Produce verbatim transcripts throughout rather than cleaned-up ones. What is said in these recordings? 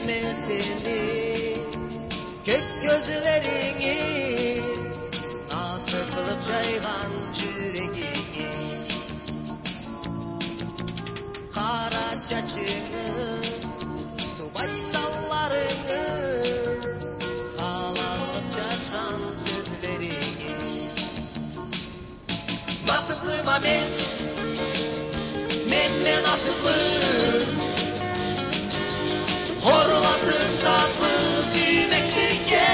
sevmesini, kök gözlerini, nasıl kılıp caygan yüreğini, kara çaçını, subay sallarını, kalanlık çaçan sözlerini. Nasıplıyma men, men men nasıplı, horlattın tatlı süymeklikке.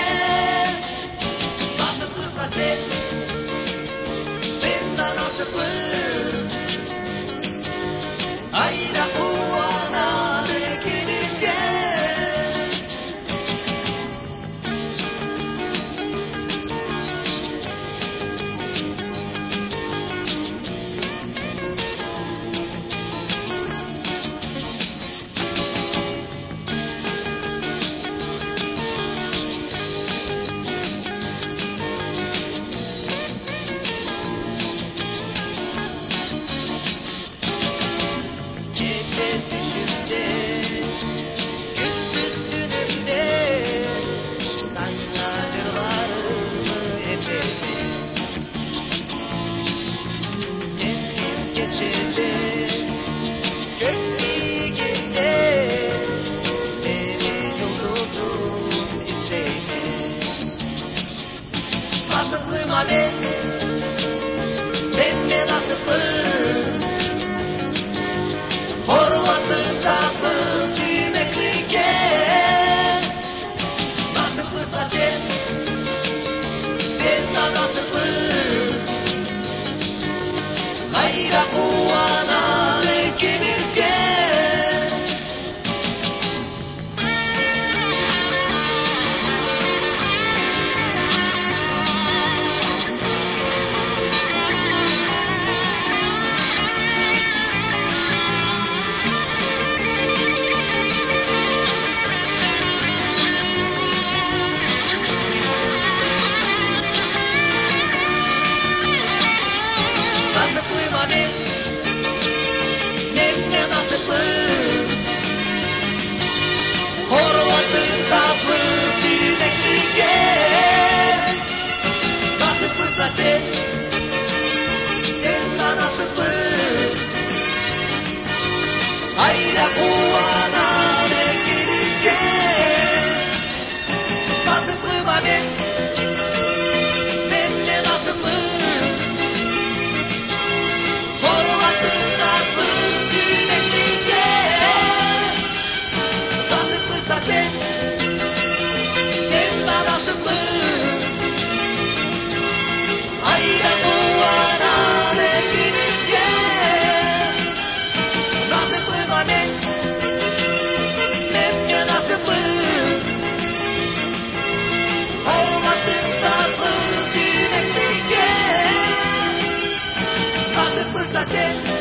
Nasıplısa sen, sen de nasıplı, ayda kuvanalı ikimizge. Düşümde, gündüz dünümde, sana yıllarımı epeydi. Sensiz geçirde, gökliğinde, seni yoldurdum izleydi. Nasıplıyma ben, ben de nasıplı, horlattın tatlı süymeklikке. Nasıplısa sen, sen de nasıplı, hayra kuvanalı ikimizge. Nasıplıyma ben, nem de nasıplı, horlattın tatlı süymeklikке. Nasıplısa sen, sen de nasıplı, hayra kuvanalı ikimizge. Nasıplıyma ben, nem de nasıplı, horlattın tatlı süymeklikke. Nasıplısa sen, sen de nasıplı, hayra kuvanalı ikimizge. Nasıplıyma ben, nem de nasıplı, horlattın tatlı süymeklikke. Nasıplısa sen,